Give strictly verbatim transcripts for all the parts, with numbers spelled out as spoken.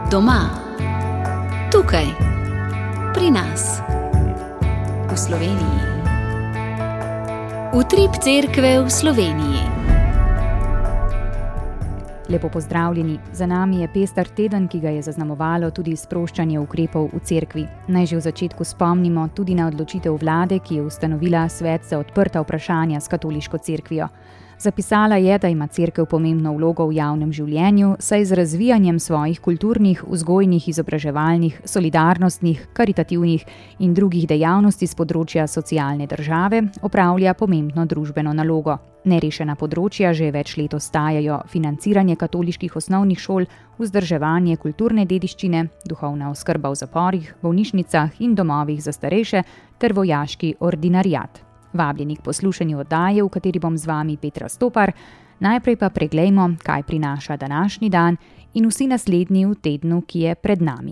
Doma, tukaj, pri nas, v Sloveniji. Utrip cerkve v Sloveniji. Lepo pozdravljeni. Za nami je pester teden, ki ga je zaznamovalo tudi sproščanje ukrepov v cerkvi. Naj že v začetku spomnimo tudi na odločitev vlade, ki je ustanovila svet za odprta vprašanja s katoliško cerkvijo. Zapisala je, da ima cerkev pomembno vlogo v javnem življenju, saj z razvijanjem svojih kulturnih, vzgojnih, izobraževalnih, solidarnostnih, karitativnih in drugih dejavnosti z področja socialne države opravlja pomembno družbeno nalogo. Nerešena področja že več let ostajajo financiranje katoliških osnovnih šol, vzdrževanje kulturne dediščine, duhovna oskrba v zaporih, bolnišnicah in domovih za starejše ter vojaški ordinariat. Vabljeni k poslušanju oddaje, v kateri bom z vami Petra Stopar. Najprej pa preglejmo, kaj prinaša današnji dan in vsi naslednji v tednu, ki je pred nami.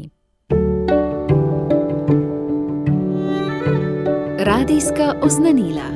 Radijska oznanila.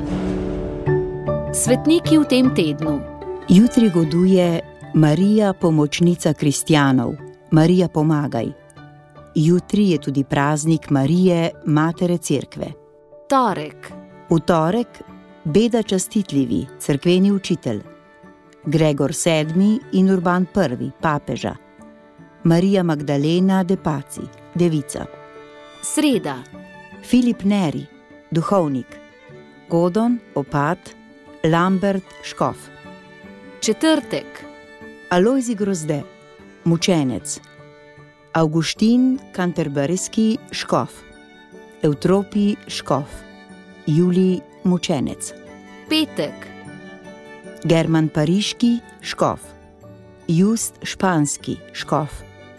Svetniki v tem tednu. Jutri goduje Marija, pomočnica kristjanov. Marija, pomagaj. Jutri je tudi praznik Marije, matere cerkve. Torek. V torek Beda častitljivi, cerkveni učitelj. Gregor sedmi in Urban prvi, papeža. Marija Magdalena de Paci, devica. Sreda. Filip Neri, duhovnik. Godon, opat, Lambert, škof. Četrtek. Alojzij Grozde, mučenec. Avguštin Kanterberijski, škof. Evtropij, škof. Julij, mučenec. Petek. German Pariški, škof. Just Španski, škof.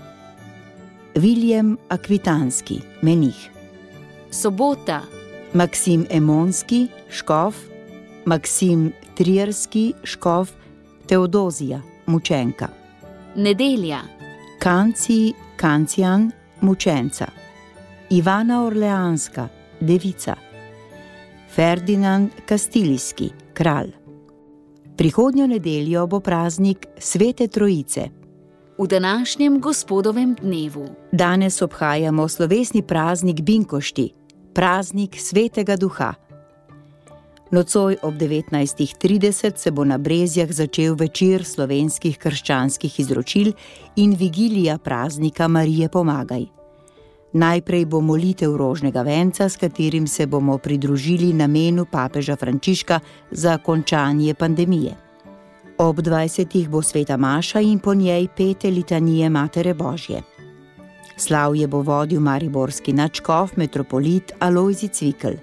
Viljem Akvitanski, menih. Sobota. Maksim Emonski, škof. Maksim Trierski, škof. Teodozija, mučenka. Nedelja. Kanci Kancijan, mučenca. Ivana Orleanska, devica. Ferdinand Kastilijski, kralj. Prihodnjo nedeljo bo praznik Svete Trojice. V današnjem gospodovem dnevu. Danes obhajamo slovesni praznik Binkošti, praznik Svetega Duha. Nocoj ob devetnajstih trideset se bo na Brezjah začel večer slovenskih krščanskih izročil in vigilija praznika Marije, pomagaj. Najprej bo molitev rožnega venca, s katerim se bomo pridružili namenu papeža Frančiška za končanje pandemije. Ob dvajsetih bo sveta maša in po njej pete litanije Matere Božje. Slavje bo vodil mariborski nadškof metropolit Alojzij Cvikl.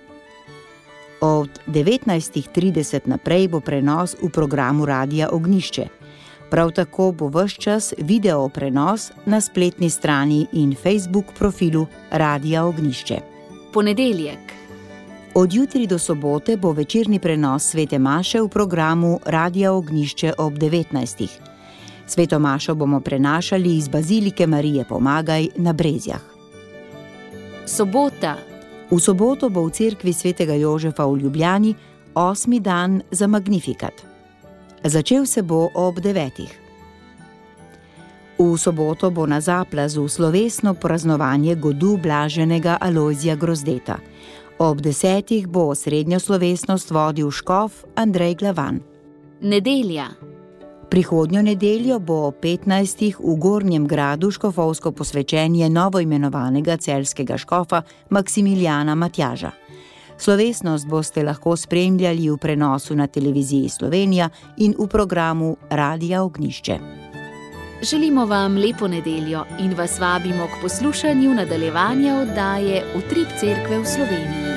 Od devetnajstih trideset naprej bo prenos v programu Radia Ognjišče. Prav tako bo ves čas video prenos na spletni strani in Facebook profilu Radia Ognjišče. Ponedeljek. Od jutri do sobote bo večerni prenos svete maše v programu Radia Ognjišče ob devetnajstih. Sveto mašo bomo prenašali iz Bazilike Marije, pomagaj na Brezjah. Sobota. V soboto bo v cerkvi svetega Jožefa v Ljubljani osmi dan za Magnifikat. Začel se bo ob devetih. V soboto bo na Zaplazu slovesno praznovanje godu blaženega Alojzija Grozdeta. Ob desetih bo osrednjo slovesnost vodil škof Andrej Glavan. Nedelja. Prihodnjo nedeljo bo ob petnajstih v Gornjem Gradu škofovsko posvečenje novoimenovanega celjskega škofa Maksimilijana Matjaža. Slovesnost boste lahko spremljali v prenosu na televiziji Slovenija in v programu Radia Ognjišče. Želimo vam lepo nedeljo in vas vabimo k poslušanju nadaljevanja oddaje Utrip cerkve v Sloveniji.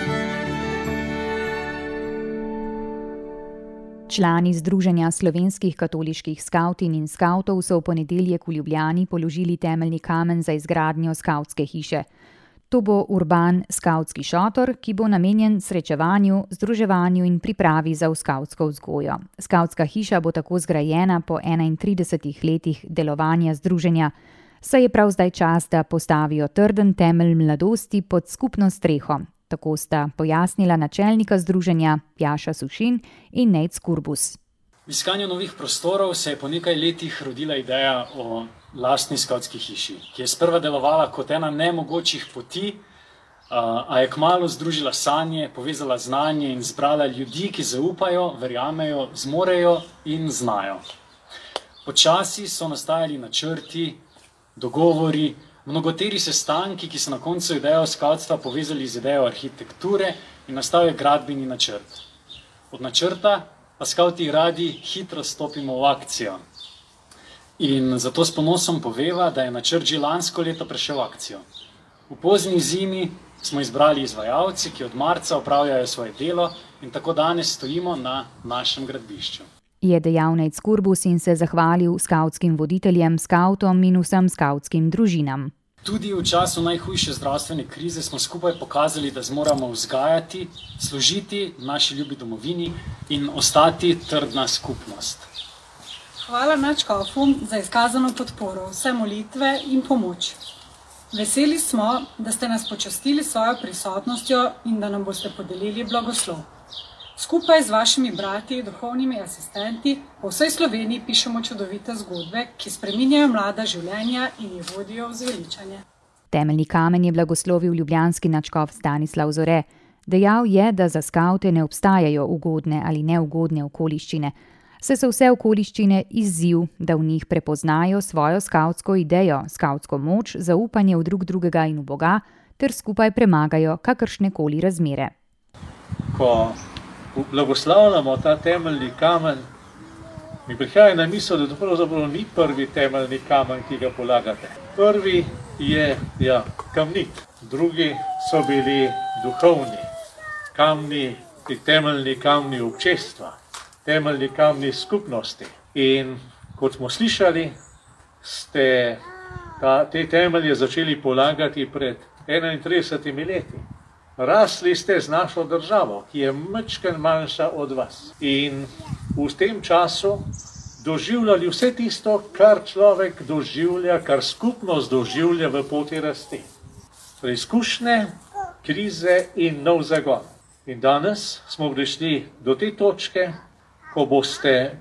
Člani Združenja slovenskih katoliških skavtin in skavtov so v ponedeljek v Ljubljani položili temeljni kamen za izgradnjo skavtske hiše. To bo urban skavtski šotor, ki bo namenjen srečevanju, združevanju in pripravi za skavtsko vzgojo. Skavtska hiša bo tako zgrajena po enaintridesetih letih delovanja združenja, saj je prav zdaj čas, da postavijo trden temelj mladosti pod skupno streho. Tako sta pojasnila načelnika združenja Jaša Sušin in Nejc Kurbus. V iskanju novih prostorov se je po nekaj letih rodila ideja o lastni skavtski hiši, ki je sprva delovala kot ena nemogočih poti, a je kmalu združila sanje, povezala znanje in zbrala ljudi, ki zaupajo, verjamejo, zmorejo in znajo. Počasi so nastajali načrti, dogovori, mnogoteri sestanki, ki so na koncu idejo skavtstva povezali z idejo arhitekture in nastal je gradbeni načrt. Od načrta pa skavti radi hitro stopimo v akcijo. In zato s ponosom poveva, da je načrt že lansko leto prešel v akcijo. V pozni zimi smo izbrali izvajalci, ki od marca opravljajo svoje delo in tako danes stojimo na našem gradbišču. Je dejal Nejc Kurbus in se zahvalil skavtskim voditeljem, skavtom in vsem skavtskim družinam. Tudi v času najhujše zdravstvene krize smo skupaj pokazali, da zmoramo vzgajati, služiti naši ljubi domovini in ostati trdna skupnost. Hvala nadškofu za izkazano podporo, vse molitve in pomoč. Veseli smo, da ste nas počastili svojo prisotnostjo in da nam boste podelili blagoslov. Skupaj z vašimi brati, duhovnimi asistenti, po vsej Sloveniji pišemo čudovite zgodbe, ki spreminjajo mlada življenja in jih vodijo v zveličanje. Temeljni kamen je blagoslovil ljubljanski nadškof Stanislav Zore. Dejal je, da za skavte ne obstajajo ugodne ali neugodne okoliščine, saj so vse okoliščine izziv, da v njih prepoznajo svojo skavtsko idejo, skavtsko moč, zaupanje v drug drugega in v Boga, ter skupaj premagajo kakršnekoli razmere. Ko blagoslavljamo ta temeljni kamen, mi prihaja na misel, da to pravzaprav ni prvi temeljni kamen, ki ga polagate. Prvi je ja, kamnit, drugi so bili duhovni, kamni, temeljni kamni občestva, temeljni kamni skupnosti. In kot smo slišali, ste ta, te temelje začeli polagati pred enaintridesetimi leti. Rasli ste z našo državo, ki je majčkeno manjša od vas. In v tem času doživljali vse tisto, kar človek doživlja, kar skupnost doživlja v poti rasti. Preizkušnje, krize in nov zagon. In danes smo prišli do te točke, ko boste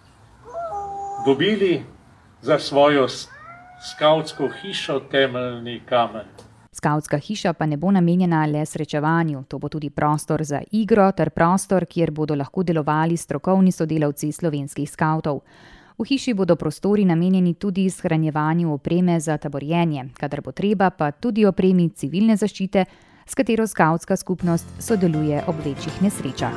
dobili za svojo skavtsko hišo temeljni kamen. Skavtska hiša pa ne bo namenjena le srečevanju, to bo tudi prostor za igro ter prostor, kjer bodo lahko delovali strokovni sodelavci slovenskih skavtov. V hiši bodo prostori namenjeni tudi shranjevanju opreme za taborjenje, kadar bo treba pa tudi opremi civilne zaščite, s katero skavtska skupnost sodeluje ob večjih nesrečah.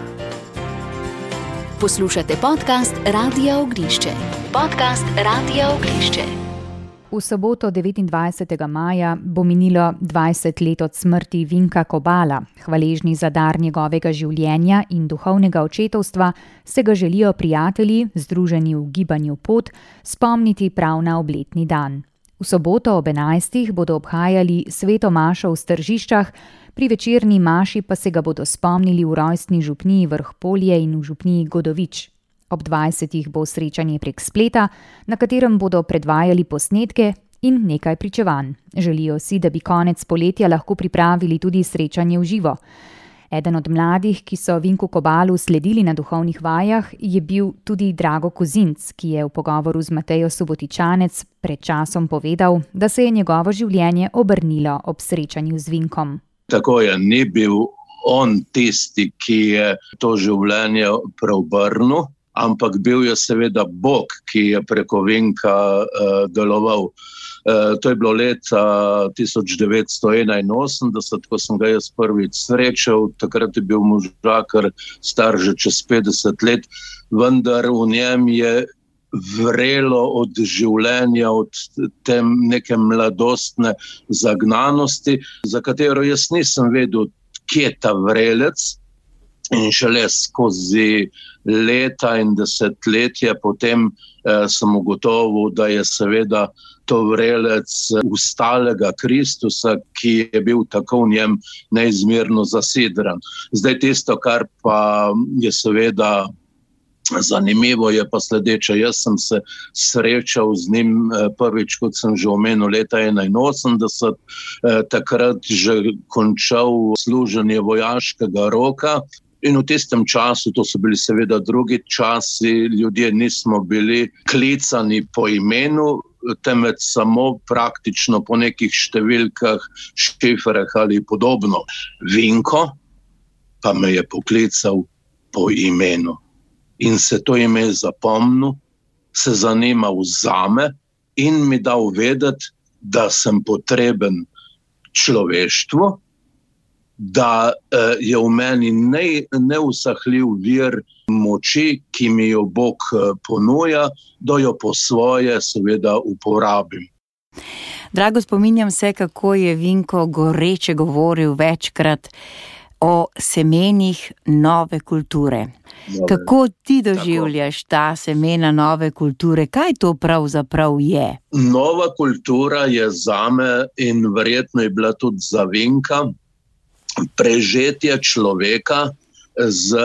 Poslušate podcast Radia Oglišče. Podcast Radia Oglišče. V soboto devetindvajsetega maja bo minilo dvajset let od smrti Vinka Kobala. Hvaležni za dar njegovega življenja in duhovnega očetovstva se ga želijo prijatelji, združeni v gibanju Pot, spomniti prav na obletni dan. V soboto ob enajstih bodo obhajali sveto mašo v Stržiščah, pri večerni maši pa se ga bodo spomnili v rojstni župniji Vrhpolje in v župniji Godovič. Ob dvajsetih bo srečanje prek spleta, na katerem bodo predvajali posnetke in nekaj pričevanj. Želijo si, da bi konec poletja lahko pripravili tudi srečanje v živo. Eden od mladih, ki so Vinku Kobalu sledili na duhovnih vajah, je bil tudi Drago Kozinc, ki je v pogovoru z Matejo Subotičanec pred časom povedal, da se je njegovo življenje obrnilo ob srečanju z Vinkom. Tako je, ni bil on tisti, ki je to življenje preobrnil, ampak bil je seveda Bog, ki je preko Vinka uh, deloval. Uh, to je bilo leta tisoč devetsto enainosemdeset, ko sem ga jaz prvič srečal. Takrat je bil možakar star že čez petdeset let, vendar v njem je vrelo od življenja, od te neke mladostne zagnanosti, za katero jaz nisem vedel, kje je ta vrelec. In šele skozi leta in desetletja potem eh, sem ugotovil, da je seveda to vrelec ustalega Kristusa, ki je bil tako v njem neizmerno zasidran. Zdaj tisto, kar pa je seveda zanimivo, je pa sledeče. Jaz sem se srečal z njim prvič, kot sem že omenil, leta enainosemdeset, eh, takrat že končal služenje vojaškega roka. In v tistem času, to so bili seveda drugi časi, ljudje nismo bili klicani po imenu, temveč samo praktično po nekih številkah, šifrah ali podobno. Vinko pa me je poklical po imenu in se to ime zapomnil, se zanimal zame in mi dal vedeti, da sem potreben človeštvu, da je v meni ne, neusahljiv vir moči, ki mi jo Bog ponuja, da jo po svoje seveda uporabim. Drago, spominjam se, kako je Vinko goreče govoril večkrat o semenih nove kulture. Nove. Kako ti doživljaš ta semena nove kulture? Kaj to pravzaprav je? Nova kultura je zame in verjetno je bila tudi za Vinka prežetje človeka z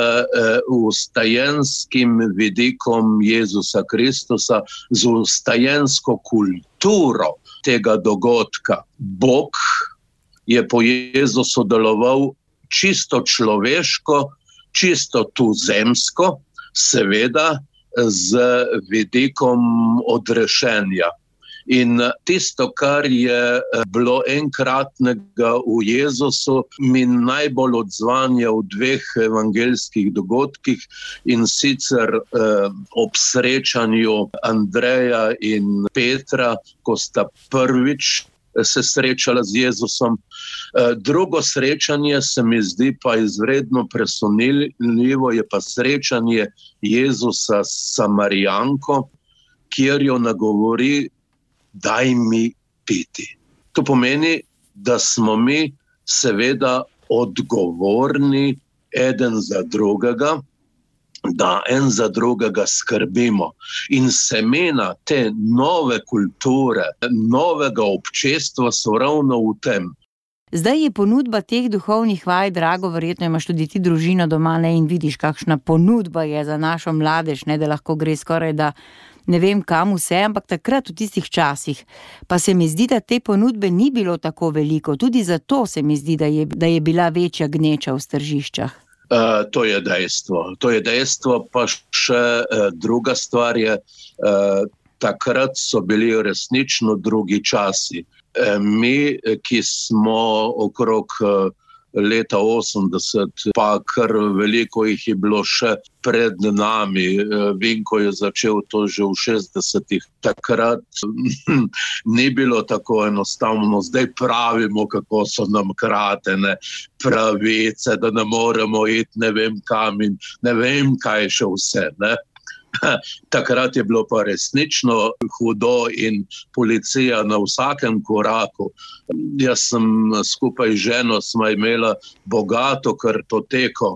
ustajenskim vidikom Jezusa Kristusa, z ustajensko kulturo tega dogodka. Bog je po Jezusu deloval čisto človeško, čisto tuzemsko, seveda z vidikom odrešenja. In tisto, kar je bilo enkratnega v Jezusu, mi najbolj odzvanja v dveh evangeljskih dogodkih, in sicer eh, ob srečanju Andreja in Petra, ko sta prvič se srečala z Jezusom. Eh, drugo srečanje se mi zdi pa izredno presunljivo, je pa srečanje Jezusa s Samarijanko, kjer jo nagovori: daj mi piti. To pomeni, da smo mi seveda odgovorni eden za drugega, da en za drugega skrbimo. In semena te nove kulture, novega občestva so ravno v tem. Zdaj je ponudba teh duhovnih vaj, Drago, verjetno imaš tudi ti družino doma, ne, in vidiš, kakšna ponudba je za našo mladež, ne, da lahko gre skoraj da ne vem kam vse, ampak takrat v tistih časih pa se mi zdi, da te ponudbe ni bilo tako veliko. Tudi zato se mi zdi, da je, da je bila večja gneča v Stržiščah. Uh, to je dejstvo. To je dejstvo, pa še uh, druga stvar je, uh, takrat so bili resnično drugi časi. Uh, mi, ki smo okrog uh, leta osemdeset, pa kar veliko jih je bilo še pred nami. Vinko je začel to že v šestdesetih. Takrat ni bilo tako enostavno. Zdaj pravimo, kako so nam kratene pravice, da ne moremo iti ne vem kam in ne vem kaj še vse, ne. Takrat je bilo pa resnično hudo in policija na vsakem koraku. Jaz sem skupaj z ženo sva imela bogato kartoteko,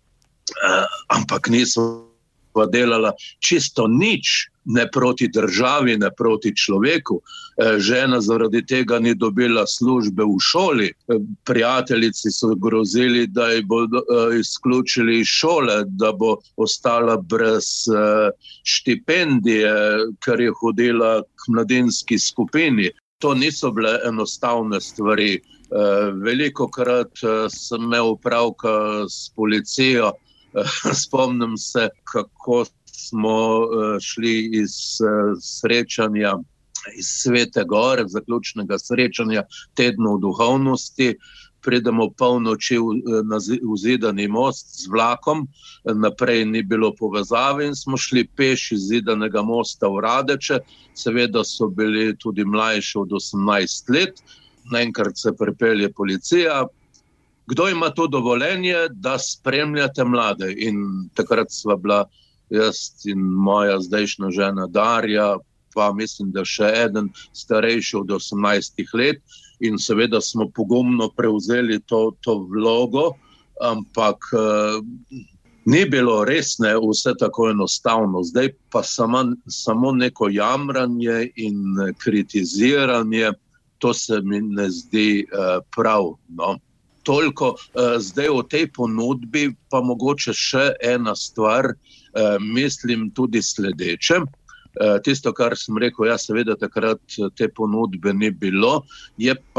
ampak nisva delala čisto nič, ne proti državi, ne proti človeku. Žena zaradi tega ni dobila službe v šoli. Prijateljici so grozili, da ji bodo izključili iz šole, da bo ostala brez štipendije, ker je hodila k mladinski skupini. To niso bile enostavne stvari. Velikokrat sem imel opravka s policijo. Spomnim se, kako smo šli iz srečanja iz Svete Gore, zaključnega srečanja tednov duhovnosti. Pridemo polnoči na Zidani most z vlakom, naprej ni bilo povezave in smo šli peš iz Zidanega mosta v Radeče. Seveda so bili tudi mlajši od osemnajst let. Naenkrat se pripelje policija. Kdo ima to dovoljenje, da spremljate mlade? In takrat sva bila jaz in moja zdajšnja žena Darja, pa mislim, da še eden starejši od osemnajstih let. In seveda smo pogumno prevzeli to, to vlogo, ampak eh, ni bilo res ne vse tako enostavno. Zdaj pa samo, samo neko jamranje in kritiziranje, to se mi ne zdi eh, prav, no. Toliko eh, zdaj o tej ponudbi, pa mogoče še ena stvar, eh, mislim tudi sledeče. Eh, tisto, kar sem rekel, ja, seveda takrat te ponudbe ni bilo, je pa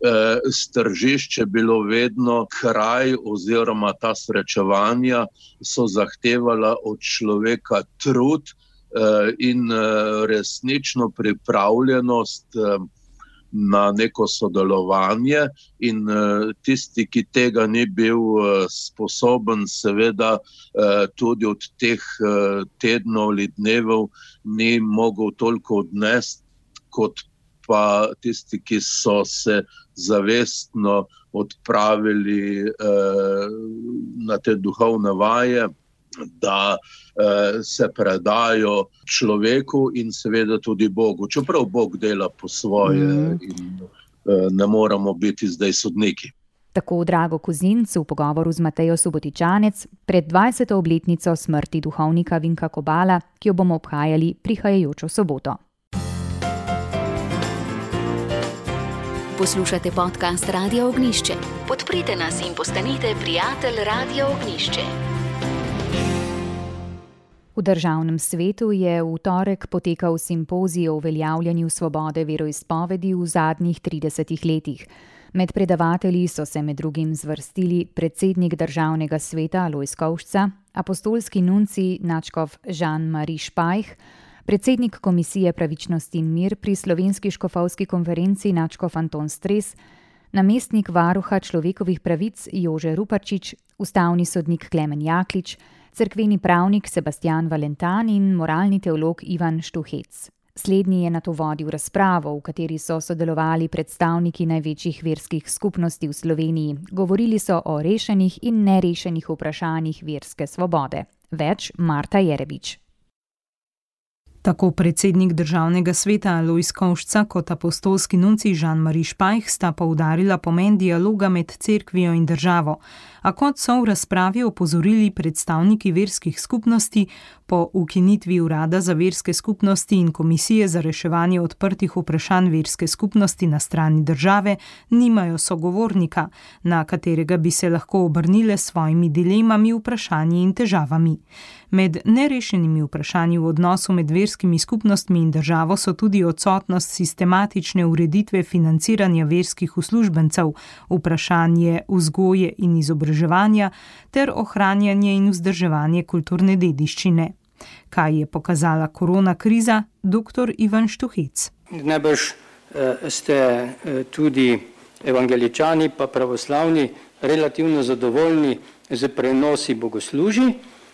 stržišče bilo vedno kraj oziroma ta srečevanja so zahtevala od človeka trud in resnično pripravljenost na neko sodelovanje in tisti, ki tega ni bil sposoben, seveda tudi od teh tednov ali dnevov ni mogel toliko odnesti, kot pa tisti, ki so se zavestno odpravili na te duhovne vaje, da se predajo človeku in seveda tudi Bogu. Čeprav Bog dela po svoje mm. in ne moramo biti zdaj sodniki. Tako Drago Kozinc v pogovoru z Matejo Subotičanec pred dvajseto obletnico smrti duhovnika Vinka Kobala, ki jo bomo obhajali prihajajočo soboto. Poslušate podcast Radia Ognjišče. Podprite nas in postanite prijatelj Radia Ognjišče. V Državnem svetu je v torek potekal simpozij o uveljavljanju svobode veroizpovedi v zadnjih tridesetih letih. Med predavatelji so se med drugim zvrstili predsednik Državnega sveta Alojz Kovšca, apostolski nuncij nadškof Jean-Marie Špajh, predsednik Komisije pravičnosti in mir pri Slovenski škofovski konferenci nadškof Anton Stres, namestnik varuha človekovih pravic Jože Ruparčič, ustavni sodnik Klemen Jaklič, cerkveni pravnik Sebastian Valentan in moralni teolog Ivan Štuhec. Slednji je nato vodil razpravo, v kateri so sodelovali predstavniki največjih verskih skupnosti v Sloveniji. Govorili so o rešenih in nerešenih vprašanjih verske svobode. Več Marta Jerebič. Tako predsednik Državnega sveta Alojz Kovšca kot apostolski nuncij Jean-Marie Špajh sta poudarila pomen dialoga med cerkvijo in državo. A kot so v razpravi opozorili predstavniki verskih skupnosti, po ukinitvi Urada za verske skupnosti in Komisije za reševanje odprtih vprašanj verske skupnosti na strani države nimajo sogovornika, na katerega bi se lahko obrnile s svojimi dilemami, vprašanji in težavami. Med nerešenimi vprašanji v odnosu med verskimi skupnostmi in državo so tudi odsotnost sistematične ureditve financiranja verskih uslužbencev, vprašanje vzgoje in izobraževanja ter ohranjanje in vzdrževanje kulturne dediščine. Kaj je pokazala korona kriza, doktor Ivan Štuhec. Najbrž eh, ste eh, tudi evangeličani pa pravoslavni relativno zadovoljni z prenosi bogoslužij.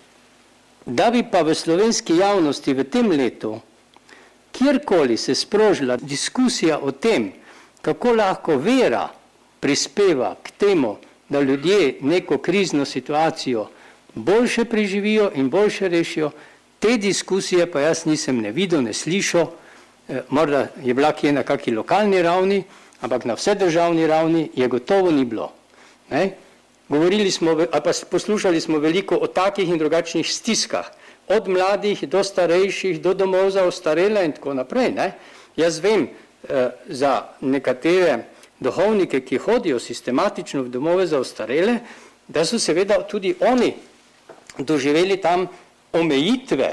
Da bi pa v slovenski javnosti v tem letu, kjerkoli se sprožila diskusija o tem, kako lahko vera prispeva k temu, da ljudje neko krizno situacijo boljše preživijo in boljše rešijo, te diskusije pa jaz nisem ne videl, ne slišal, e, morda je bila kje na kakšni lokalni ravni, ampak na vse državni ravni je gotovo ni bilo. Ne? Govorili smo, ali pa poslušali smo veliko o takih in drugačnih stiskah, od mladih do starejših, do domov za ostarele in tako naprej. Ne? Jaz vem eh, za nekatere duhovnike, ki hodijo sistematično v domove za ostarele, da so seveda tudi oni doživeli tam omejitve,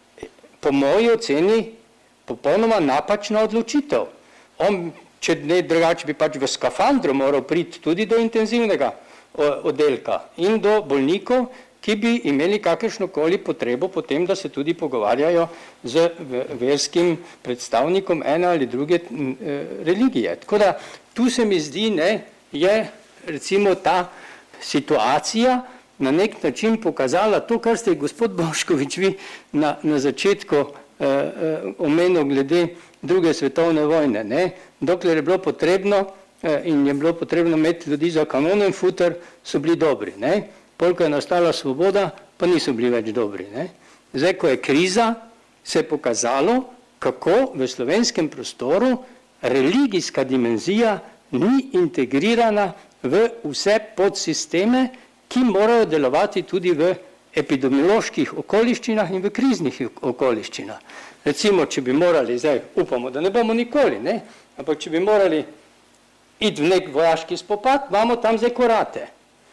po moji oceni popolnoma napačna odločitev. On, če ne drugače, bi pač v skafandru moral priti tudi do intenzivnega oddelka in do bolnikov, ki bi imeli kakršnokoli potrebo potem, da se tudi pogovarjajo z verskim predstavnikom ene ali druge religije. Tako da tu se mi zdi, ne, je recimo ta situacija na nek način pokazala to, kar ste gospod Boškovič vi na, na začetku eh, eh, omenil glede druge svetovne vojne. Ne. Dokler je bilo potrebno in je bilo potrebno imeti ljudi za kanonen futer, so bili dobri. Ne? Polko je nastala svoboda, pa niso bili več dobri. Ne? Zdaj, ko je kriza, se je pokazalo, kako v slovenskem prostoru religijska dimenzija ni integrirana v vse podsisteme, ki morajo delovati tudi v epidemioloških okoliščinah in v kriznih okoliščinah. Recimo, če bi morali, zdaj upamo, da ne bomo nikoli, ne? Ampak če bi morali iti v nek vojaški spopad, imamo tam zdaj korate.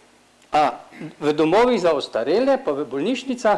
A v domovih za ostarele, pa v bolnišnicah,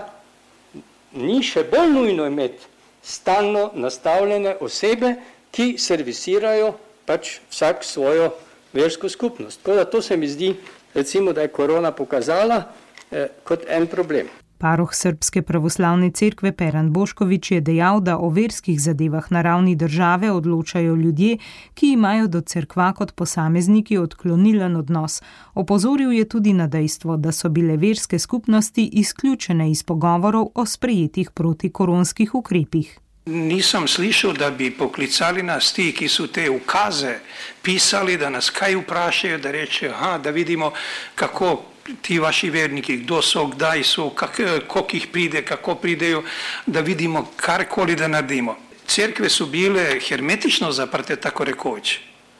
ni še bolj nujno imeti stalno nastavljene osebe, ki servisirajo pač vsak svojo versko skupnost. Tako da to se mi zdi, recimo, da je korona pokazala eh, kot en problem. Paroh Srbske pravoslavne cerkve Peran Bošković je dejal, da o verskih zadevah na ravni države odločajo ljudje, ki imajo do cerkva kot posamezniki odklonilen odnos. Opozoril je tudi na dejstvo, da so bile verske skupnosti izključene iz pogovorov o sprejetih protikoronskih ukrepih. Nisem slišal, da bi poklicali nas ti, ki so te ukaze pisali, da nas kaj vprašajo, da rečejo, aha, da vidimo, kako ti vaši verniki, kdo so, kdaj so, koliko jih pride, kako pridejo, da vidimo karkoli da naredimo. Cerkve so bile hermetično zaprte, tako rekoč.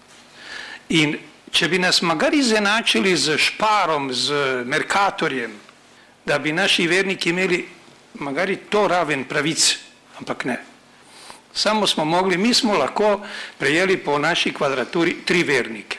In če bi nas magari izenačili z Šparom, z Merkatorjem, da bi naši verniki imeli magari to raven pravic, ampak ne. Samo smo mogli, mi smo lahko prejeli po naši kvadraturi tri vernike.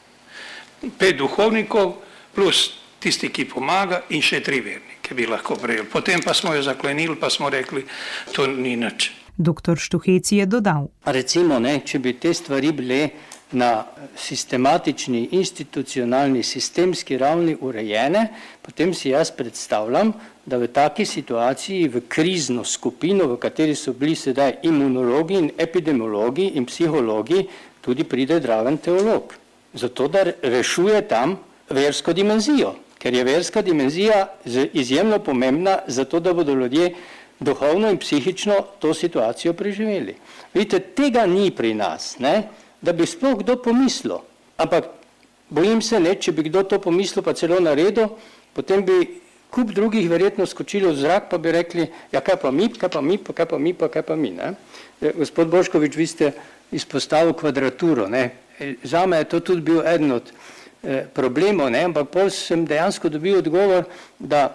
Pet duhovnikov plus tisti, ki pomaga, in še tri vernike bi lahko prejeli. Potem pa smo jo zaklenili, pa smo rekli, to ni nič. Doktor Štuhec je dodal. Recimo, ne, če bi te stvari bile na sistematični, institucionalni, sistemski ravni urejene, potem si jaz predstavljam, da v taki situaciji, v krizno skupino, v kateri so bili sedaj imunologi in epidemiologi in psihologi, tudi pride zraven teolog. Zato, da rešuje tam versko dimenzijo, ker je verska dimenzija izjemno pomembna, zato da bodo ljudje duhovno in psihično to situacijo preživeli. Vidite, tega ni pri nas, ne? Da bi sploh kdo pomislil, ampak bojim se, ne, če bi kdo to pomislil pa celo naredil, potem bi kup drugih verjetno skočili v zrak, pa bi rekli, ja, kaj pa mi, kaj pa mi, pa kaj pa mi, pa kaj pa mi. Ne? Gospod Bošković, vi ste izpostavili kvadraturo. Ne? Zame je to tudi bil eden od eh, problemov, ne? Ampak pol sem dejansko dobil odgovor, da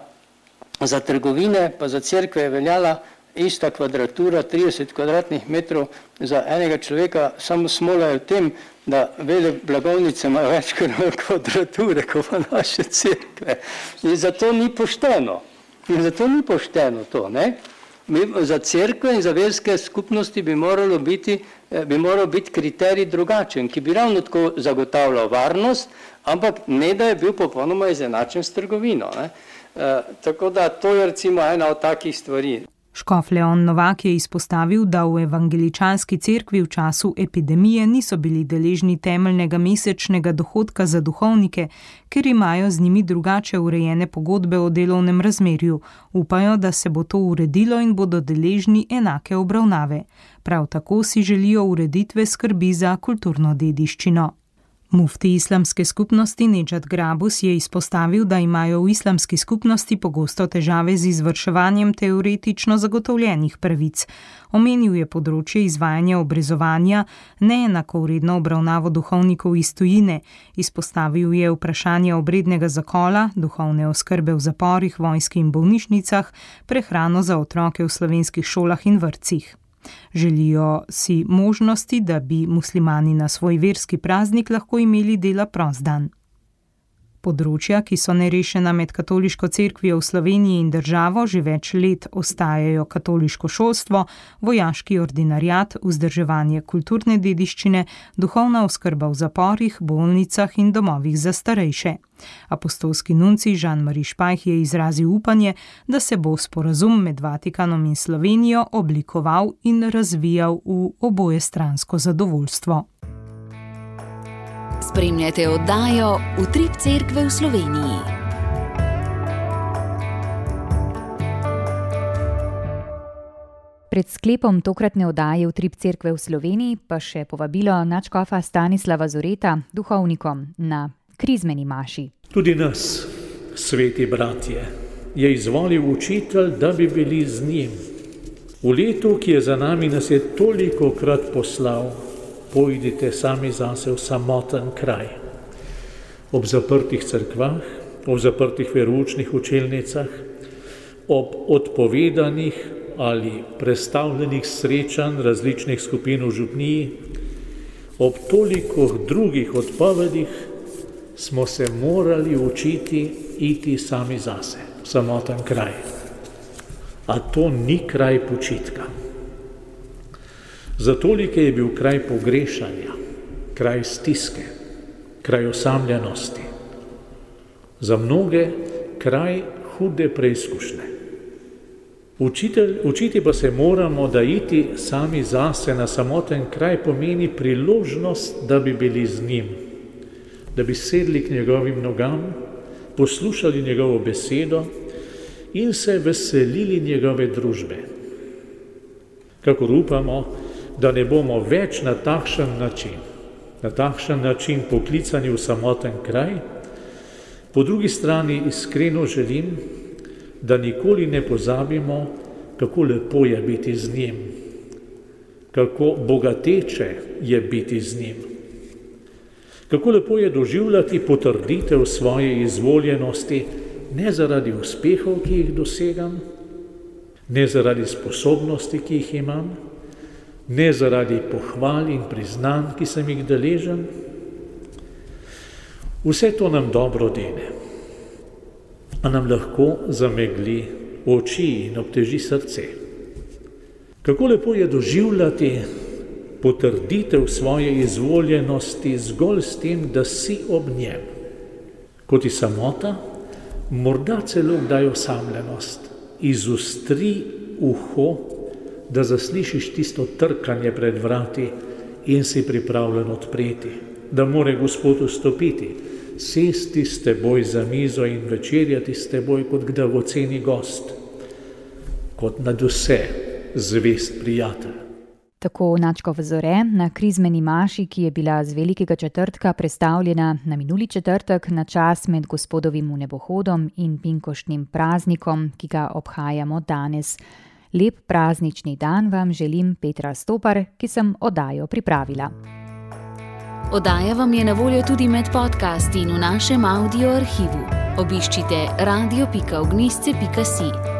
za trgovine pa za cerkve je veljala ista kvadratura, trideset kvadratnih metrov za enega človeka, samo smola je v tem, da vele blagovnice imajo več kvadrature, kot pa naše cerkve. In zato ni pošteno. In zato ni pošteno to, ne? Mi, za cerkve in za verske skupnosti bi moralo biti, bi moral biti kriterij drugačen, ki bi ravno tako zagotavljal varnost, ampak ne da je bil popolnoma izenačen s trgovino. Ne? E, tako da to je recimo ena od takih stvari. Škof Leon Novak je izpostavil, da v evangeličanski cerkvi v času epidemije niso bili deležni temeljnega mesečnega dohodka za duhovnike, ker imajo z njimi drugače urejene pogodbe o delovnem razmerju. Upajo, da se bo to uredilo in bodo deležni enake obravnave. Prav tako si želijo ureditve skrbi za kulturno dediščino. Mufti islamske skupnosti Nedžad Grabus je izpostavil, da imajo v islamski skupnosti pogosto težave z izvrševanjem teoretično zagotovljenih pravic. Omenil je področje izvajanja obrezovanja, neenakovredno obravnavo duhovnikov iz tujine. Izpostavil je vprašanje obrednega zakola, duhovne oskrbe v zaporih, vojski in bolnišnicah, prehrano za otroke v slovenskih šolah in vrtcih. Želijo si možnosti, da bi muslimani na svoj verski praznik lahko imeli dela prost dan. Področja, ki so nerešena med katoliško cerkvijo v Sloveniji in državo, že več let ostajajo katoliško šolstvo, vojaški ordinariat, vzdrževanje kulturne dediščine, duhovna oskrba v zaporih, bolnicah in domovih za starejše. Apostolski nuncij Jean-Marie Špajh je izrazil upanje, da se bo sporazum med Vatikanom in Slovenijo oblikoval in razvijal v obojestransko zadovoljstvo. Spremljate oddajo Utrip cerkve v Sloveniji. Pred sklepom tokratne oddaje Utrip cerkve v Sloveniji pa še povabilo nadškofa Stanislava Zoreta duhovnikom na krizmeni maši. Tudi nas, sveti bratje, je izvolil učitelj, da bi bili z njim. V letu, ki je za nami, nas je tolikokrat poslal: pojdite sami zase v samoten kraj. Ob zaprtih cerkvah, ob zaprtih veroučnih učilnicah, ob odpovedanih ali prestavljenih srečanj različnih skupin v župniji, ob toliko drugih odpovedih smo se morali učiti iti sami zase v samoten kraj. A to ni kraj počitka. Za tolike je bil kraj pogrešanja, kraj stiske. kraj osamljenosti, za mnoge kraj hude preizkušnje. Učitelj, učiti pa se moramo, da iti sami zase na samoten kraj pomeni priložnost, da bi bili z njim, da bi sedli k njegovim nogam, poslušali njegovo besedo in se veselili njegove družbe. Kakor upamo, da ne bomo več na takšen način, na takšen način poklicani v samoten kraj, po drugi strani iskreno želim, da nikoli ne pozabimo, kako lepo je biti z njim, kako bogateče je biti z njim, kako lepo je doživljati potrditev svoje izvoljenosti, ne zaradi uspehov, ki jih dosegam, ne zaradi sposobnosti, ki jih imam, ne zaradi pohval in priznanj, ki sem jih deležen. Vse to nam dobro dene, a nam lahko zamegli oči in obteži srce. Kako lepo je doživljati potrditev svoje izvoljenosti zgolj s tem, da si ob njem. Kot i samota, morda celo kdaj osamljenost, izustri uho, da zaslišiš tisto trkanje pred vrati in si pripravljen odpreti, da more Gospod vstopiti, sesti s teboj za mizo in večerjati s teboj kot dragoceni gost, kot nadvse zvest prijatelj. Tako Načkov Zore na krizmeni maši, ki je bila z Velikega četrtka prestavljena na minuli četrtek na čas med Gospodovim vnebohodom in binkoštnim praznikom, ki ga obhajamo danes. Lep praznični dan vam želim, Petra Stopar, ki sem oddajo pripravila. Oddaja vam je na voljo tudi med podcasti in v našem audio arhivu. Obiščite radio pika ognjisce pika si.